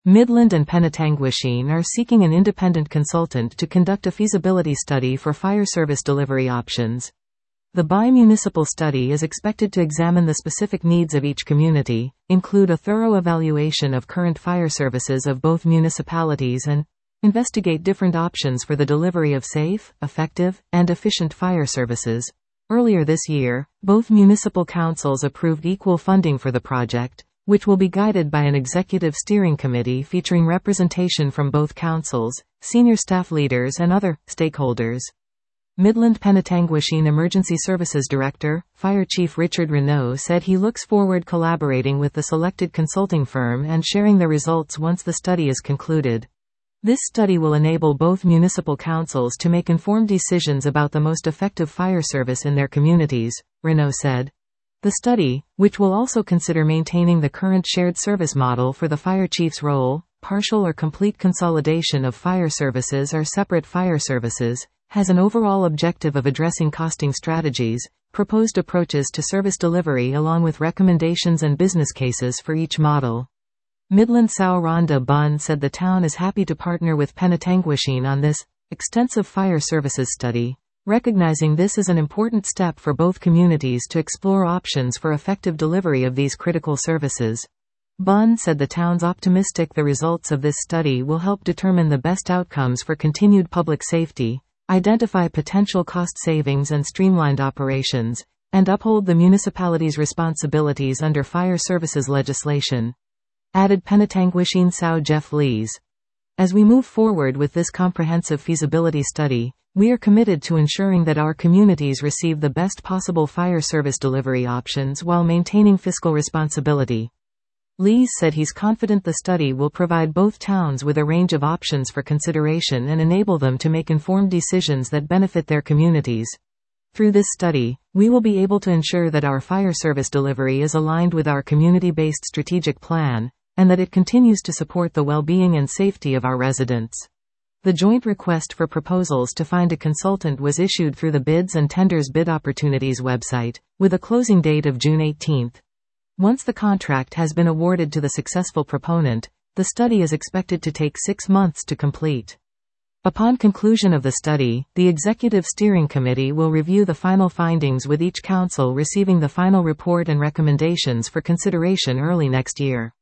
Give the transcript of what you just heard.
Midland and Penetanguishene are seeking an independent consultant to conduct a feasibility study for fire service delivery options. The bi-municipal study is expected to examine the specific needs of each community, include a thorough evaluation of current fire services of both municipalities, and investigate different options for the delivery of safe, effective, and efficient fire services. Earlier this year, both municipal councils approved equal funding for the project, which will be guided by an executive steering committee featuring representation from both councils, senior staff leaders and other stakeholders. Midland Penetanguishene Emergency Services Director, Fire Chief Richard Renaud said he looks forward collaborating with the selected consulting firm and sharing the results once the study is concluded. This study will enable both municipal councils to make informed decisions about the most effective fire service in their communities, Renaud said. The study, which will also consider maintaining the current shared service model for the fire chief's role, partial or complete consolidation of fire services or separate fire services, has an overall objective of addressing costing strategies, proposed approaches to service delivery along with recommendations and business cases for each model. Midland Sao Rhonda Bunn said the town is happy to partner with Penetanguishene on this extensive fire services study, recognizing this is an important step for both communities to explore options for effective delivery of these critical services. Bunn said the town's optimistic the results of this study will help determine the best outcomes for continued public safety, identify potential cost savings and streamlined operations, and uphold the municipality's responsibilities under fire services legislation. Added Penetanguishene Sao Jeff Lees. As we move forward with this comprehensive feasibility study, we are committed to ensuring that our communities receive the best possible fire service delivery options while maintaining fiscal responsibility. Lees said he's confident the study will provide both towns with a range of options for consideration and enable them to make informed decisions that benefit their communities. Through this study, we will be able to ensure that our fire service delivery is aligned with our community-based strategic plan, and that it continues to support the well-being and safety of our residents. The joint request for proposals to find a consultant was issued through the Bids and Tenders Bid Opportunities website, with a closing date of June 18. Once the contract has been awarded to the successful proponent, the study is expected to take 6 months to complete. Upon conclusion of the study, the Executive Steering Committee will review the final findings with each council receiving the final report and recommendations for consideration early next year.